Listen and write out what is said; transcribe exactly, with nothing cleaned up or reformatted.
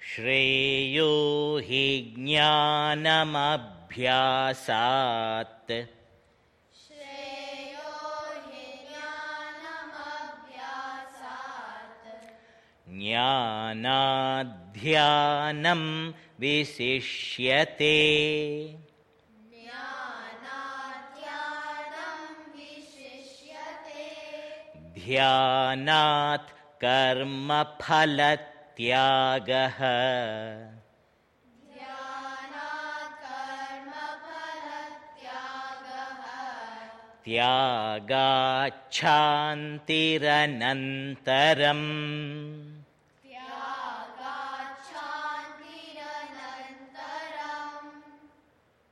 श्रेयो हि ज्ञानमभ्यासात् श्रेयो हि ज्ञानमभ्यासात् ज्ञानाध्यानं विशिष्यते ज्ञानाध्यानं विशिष्यते ध्यानात् कर्मफलत्यागः ध्यानात् कर्मफलत्यागः त्यागाच्छान्तिरनन्तरम्